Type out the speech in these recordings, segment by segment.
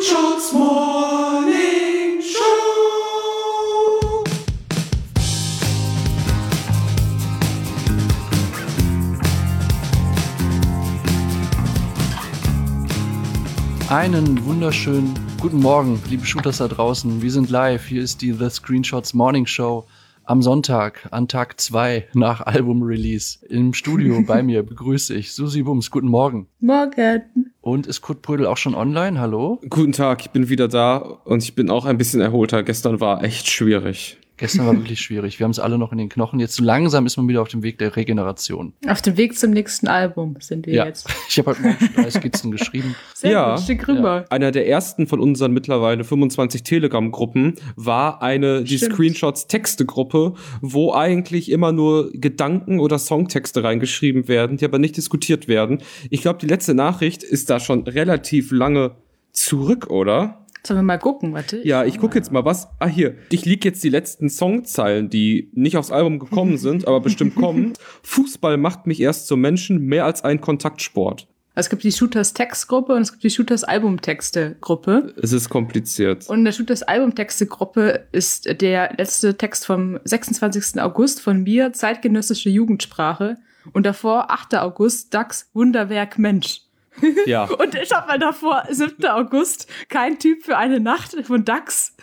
Screenshots Morning Show. Einen wunderschönen guten Morgen, liebe Shooters da draußen. Wir sind live. Hier ist die The Screenshots Morning Show am Sonntag, an Tag 2 nach Album-Release. Im Studio bei mir begrüße ich Susi Bums. Guten Morgen. Morgen. Und ist Kurt Brödel auch schon online? Hallo? Guten Tag, ich bin wieder da und ich bin auch ein bisschen erholter. Gestern war echt schwierig. Gestern war wirklich schwierig. Wir haben es alle noch in den Knochen. Jetzt so langsam ist man wieder auf dem Weg der Regeneration. Auf dem Weg zum nächsten Album sind wir jetzt. Ich habe heute Morgen 3 Skizzen geschrieben. Sehr gut, schick rüber. Einer der ersten von unseren mittlerweile 25 Telegram-Gruppen war die Screenshots-Texte-Gruppe, wo eigentlich immer nur Gedanken oder Songtexte reingeschrieben werden, die aber nicht diskutiert werden. Ich glaube, die letzte Nachricht ist da schon relativ lange zurück, oder? Sollen wir mal gucken, warte. Ja, ich gucke jetzt mal was. Hier. Ich lieg jetzt die letzten Songzeilen, die nicht aufs Album gekommen sind, aber bestimmt kommen. Fußball macht mich erst zum Menschen, mehr als ein Kontaktsport. Es gibt die Shooters-Textgruppe und es gibt die Shooters-Album-Texte-Gruppe. Es ist kompliziert. Und in der Shooters-Album-Texte-Gruppe ist der letzte Text vom 26. August von mir, zeitgenössische Jugendsprache. Und davor, 8. August, DAX, Wunderwerk, Mensch. Ja. Und ich hab mal davor, 7. August, kein Typ für eine Nacht von DAX.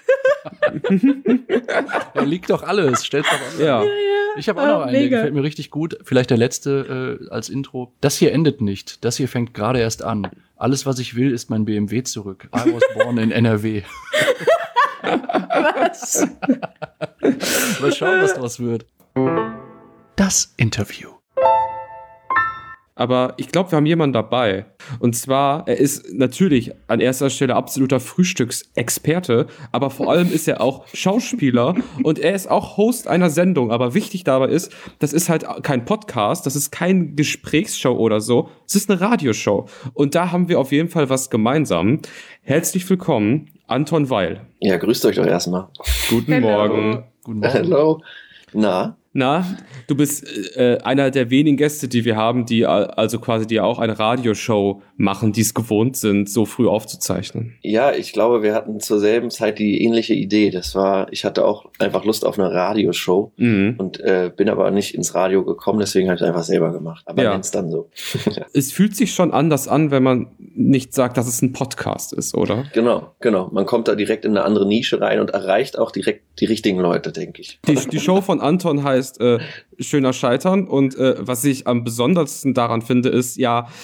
Da liegt doch alles, stellt doch alles. Ja. Ich habe auch noch einen, der gefällt mir richtig gut. Vielleicht der letzte als Intro. Das hier endet nicht. Das hier fängt gerade erst an. Alles, was ich will, ist mein BMW zurück. I was born in NRW. Was? Mal schauen, was draus wird. Das Interview. Aber ich glaube, wir haben jemanden dabei. Und zwar, er ist natürlich an erster Stelle absoluter Frühstücksexperte, aber vor allem ist er auch Schauspieler und er ist auch Host einer Sendung. Aber wichtig dabei ist, das ist halt kein Podcast, das ist kein Gesprächsshow oder so, es ist eine Radioshow. Und da haben wir auf jeden Fall was gemeinsam. Herzlich willkommen, Anton Weil. Ja, grüßt euch doch erstmal. Guten Morgen. Guten Morgen. Hallo. Na, du bist einer der wenigen Gäste, die wir haben, die also quasi die auch eine Radioshow machen, die es gewohnt sind, so früh aufzuzeichnen. ja, ich glaube, wir hatten zur selben Zeit die ähnliche Idee. Ich hatte auch einfach Lust auf eine Radioshow und bin aber nicht ins Radio gekommen, deswegen habe ich es einfach selber gemacht. Aber Ja. nenn's dann so. Es fühlt sich schon anders an, wenn man nicht sagt, dass es ein Podcast ist, oder? Genau. Man kommt da direkt in eine andere Nische rein und erreicht auch direkt die richtigen Leute, denke ich. Die Show von Anton heißt Schöner Scheitern und was ich am besondersten daran finde, ist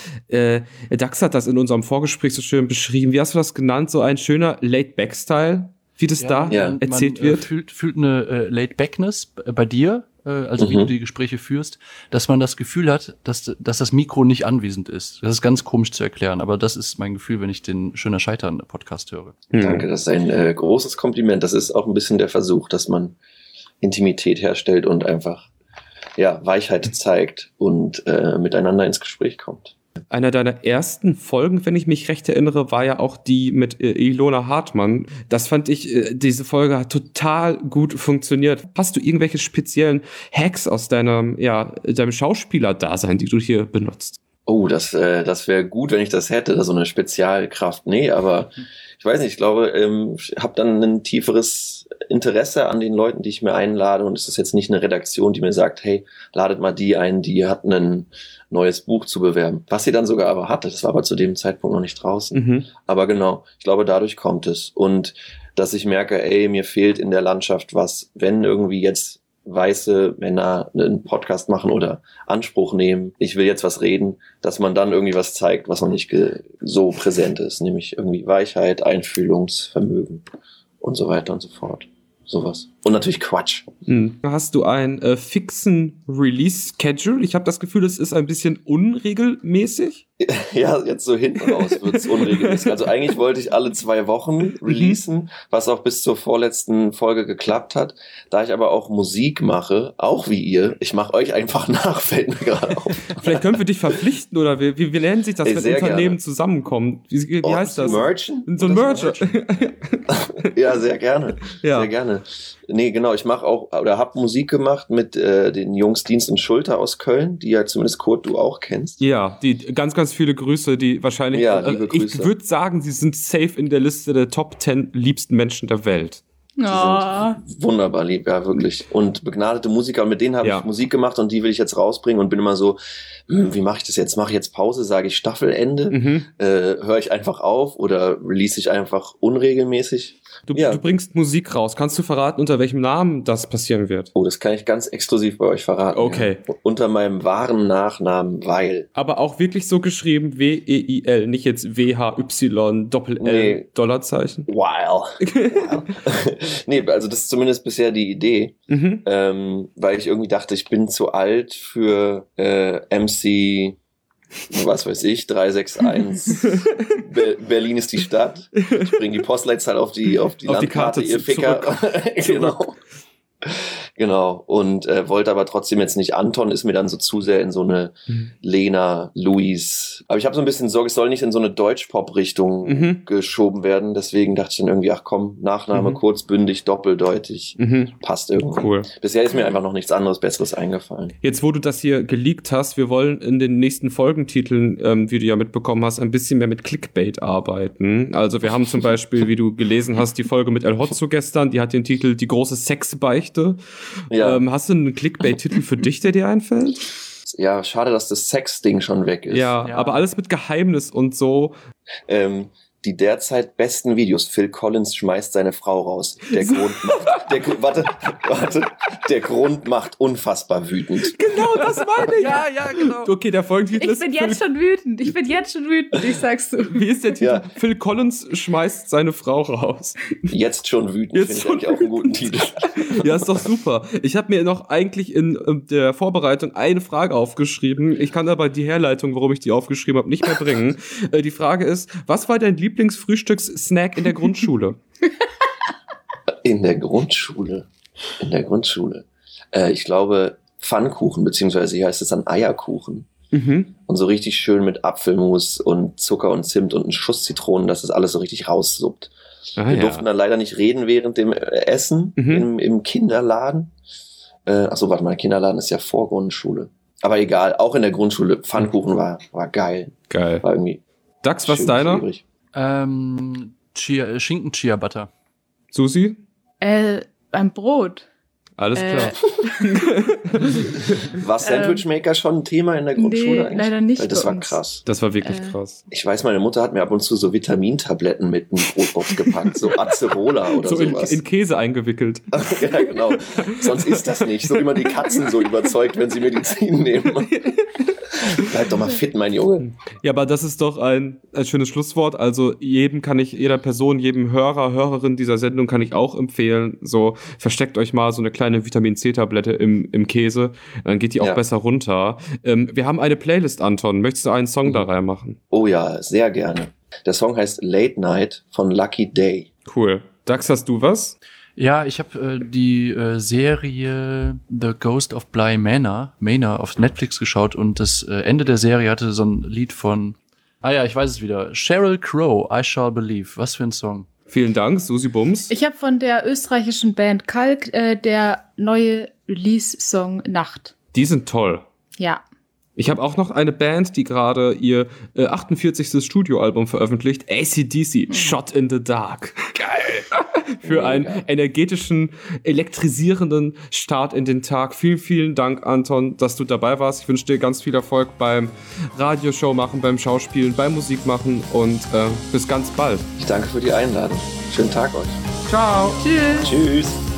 Dax hat das in unserem Vorgespräch so schön beschrieben. Wie hast du das genannt? So ein schöner Laid-Back-Style, wie das erzählt man, wird? Fühlt eine Laid-Backness bei dir, also wie du die Gespräche führst, dass man das Gefühl hat, dass das Mikro nicht anwesend ist. Das ist ganz komisch zu erklären, aber das ist mein Gefühl, wenn ich den Schöner Scheitern-Podcast höre. Danke, das ist ein großes Kompliment. Das ist auch ein bisschen der Versuch, dass man Intimität herstellt und einfach Weichheit zeigt und miteinander ins Gespräch kommt. Einer deiner ersten Folgen, wenn ich mich recht erinnere, war ja auch die mit Ilona Hartmann. Das fand ich, diese Folge hat total gut funktioniert. Hast du irgendwelche speziellen Hacks aus deinem Schauspieler-Dasein, die du hier benutzt? Oh, das wäre gut, wenn ich das hätte, so eine Spezialkraft. Nee, aber ich weiß nicht, ich glaube, ich habe dann ein tieferes Interesse an den Leuten, die ich mir einlade. Und es ist jetzt nicht eine Redaktion, die mir sagt, hey, ladet mal die ein, die hat ein neues Buch zu bewerben. Was sie dann sogar aber hatte, das war aber zu dem Zeitpunkt noch nicht draußen. Aber genau, ich glaube, dadurch kommt es. Und dass ich merke, mir fehlt in der Landschaft was, wenn irgendwie jetzt weiße Männer einen Podcast machen oder Anspruch nehmen, ich will jetzt was reden, dass man dann irgendwie was zeigt, was noch nicht so präsent ist, nämlich irgendwie Weichheit, Einfühlungsvermögen und so weiter und so fort. Sowas. Und natürlich Quatsch. Hast du einen fixen Release-Schedule? Ich habe das Gefühl, es ist ein bisschen unregelmäßig. Ja, jetzt so hinten raus wird's unregelmäßig. Also eigentlich wollte ich alle 2 Wochen releasen, was auch bis zur vorletzten Folge geklappt hat. Da ich aber auch Musik mache, auch wie ihr, ich mache euch einfach nach, fällt mir gerade auf. Vielleicht können wir dich verpflichten oder wie lernen sich das, wenn Unternehmen zusammenkommen? Wie heißt das? Merchen? So ein Mercher. Ja, sehr gerne. Ja. Sehr gerne. Nee, genau, ich mache auch, oder habe Musik gemacht mit den Jungs Dienst und Schulter aus Köln, die ja zumindest Kurt, du auch kennst. Ja, die ganz, ganz viele Grüße, die wahrscheinlich, Ja, liebe Grüße. ich würde sagen, sie sind safe in der Liste der Top 10 liebsten Menschen der Welt. Die sind wunderbar lieb, ja, wirklich. Und begnadete Musiker, und mit denen habe ich Musik gemacht und die will ich jetzt rausbringen und bin immer so, wie mache ich das jetzt? Mache ich jetzt Pause? Sage ich Staffelende? Höre ich einfach auf oder release ich einfach unregelmäßig? Du bringst Musik raus. Kannst du verraten, unter welchem Namen das passieren wird? Oh, das kann ich ganz exklusiv bei euch verraten. Okay. Ja. Unter meinem wahren Nachnamen, Weil. Aber auch wirklich so geschrieben, W-E-I-L, nicht jetzt W-H-Y, Doppel-L, Nee. Dollarzeichen. Weil. Nee, also das ist zumindest bisher die Idee, weil ich irgendwie dachte, ich bin zu alt für MC, was weiß ich, 361. Berlin ist die Stadt. Ich bringe die Postleitzahl auf die Landkarte, Karte ihr Ficker. Genau. Genau. Und wollte aber trotzdem jetzt nicht. Anton ist mir dann so zu sehr in so eine Lena, Luis. Aber ich habe so ein bisschen Sorge, es soll nicht in so eine Deutsch-Pop-Richtung geschoben werden. Deswegen dachte ich dann irgendwie, ach komm, Nachname kurzbündig, doppeldeutig. Passt irgendwie. Cool. Bisher ist mir einfach noch nichts anderes Besseres eingefallen. Jetzt, wo du das hier geleakt hast, wir wollen in den nächsten Folgentiteln, wie du ja mitbekommen hast, ein bisschen mehr mit Clickbait arbeiten. Also wir haben zum Beispiel, wie du gelesen hast, die Folge mit El Hotzo gestern, die hat den Titel Die große Sexbeichte. Ja. Hast du einen Clickbait-Titel für dich, der dir einfällt? Ja, schade, dass das Sex-Ding schon weg ist. Ja, aber alles mit Geheimnis und so. Die derzeit besten Videos. Phil Collins schmeißt seine Frau raus. Der Grund macht unfassbar wütend. Genau, das meine ich. Ja, genau. Okay, der Folgentitel Ich ist... bin jetzt schon wütend. Ich sag's so. Wie ist der Titel? Ja. Phil Collins schmeißt seine Frau raus. Jetzt schon wütend, Jetzt finde ich eigentlich auch einen guten Titel. Ja, ist doch super. Ich habe mir noch eigentlich in der Vorbereitung eine Frage aufgeschrieben. Ich kann aber die Herleitung, warum ich die aufgeschrieben habe, nicht mehr bringen. Die Frage ist, was war dein Lieblingsfrühstückssnack in der Grundschule? In der Grundschule. Ich glaube Pfannkuchen, beziehungsweise hier heißt es dann Eierkuchen. Und so richtig schön mit Apfelmus und Zucker und Zimt und einen Schuss Zitronen, dass das alles so richtig raussuppt. Wir durften dann leider nicht reden während dem Essen im Kinderladen. Achso, warte mal, Kinderladen ist ja vor Grundschule. Aber egal, auch in der Grundschule, Pfannkuchen war geil. Geil. War irgendwie Dax, was schön deiner? schwierig. Schinken-Chia-Butter. Susi? Beim Brot. Alles klar. War Sandwichmaker schon ein Thema in der Grundschule Nee, eigentlich? leider nicht Weil das bei war uns. krass. Das war wirklich krass. Ich weiß, meine Mutter hat mir ab und zu so Vitamintabletten mit in die Brotbox gepackt, so Acerola oder So sowas. in Käse eingewickelt. Ja, genau. Sonst ist das nicht. So immer die Katzen so überzeugt, wenn sie Medizin nehmen. Bleib doch mal fit, mein Junge. Ja, aber das ist doch ein schönes Schlusswort. Also jeder Person, jedem Hörer, Hörerin dieser Sendung kann ich auch empfehlen, so versteckt euch mal so eine kleine Vitamin-C-Tablette im Käse, dann geht die auch besser runter. Wir haben eine Playlist, Anton. Möchtest du einen Song da reinmachen? Oh ja, sehr gerne. Der Song heißt Late Night von Lucky Day. Cool. Dax, hast du was? Ja, ich habe die Serie The Ghost of Bly Manor auf Netflix geschaut und das Ende der Serie hatte so ein Lied von, ich weiß es wieder, Sheryl Crow, I Shall Believe. Was für ein Song. Vielen Dank, Susi Bums. Ich habe von der österreichischen Band Kalk der neue Release-Song Nacht. Die sind toll. Ja. Ich habe auch noch eine Band, die gerade ihr 48. Studioalbum veröffentlicht. AC/DC, Shot in the Dark. Geil. Für einen energetischen, elektrisierenden Start in den Tag. Vielen, vielen Dank, Anton, dass du dabei warst. Ich wünsche dir ganz viel Erfolg beim Radioshow machen, beim Schauspielen, beim Musikmachen und bis ganz bald. Ich danke für die Einladung. Schönen Tag euch. Ciao. Tschüss. Tschüss.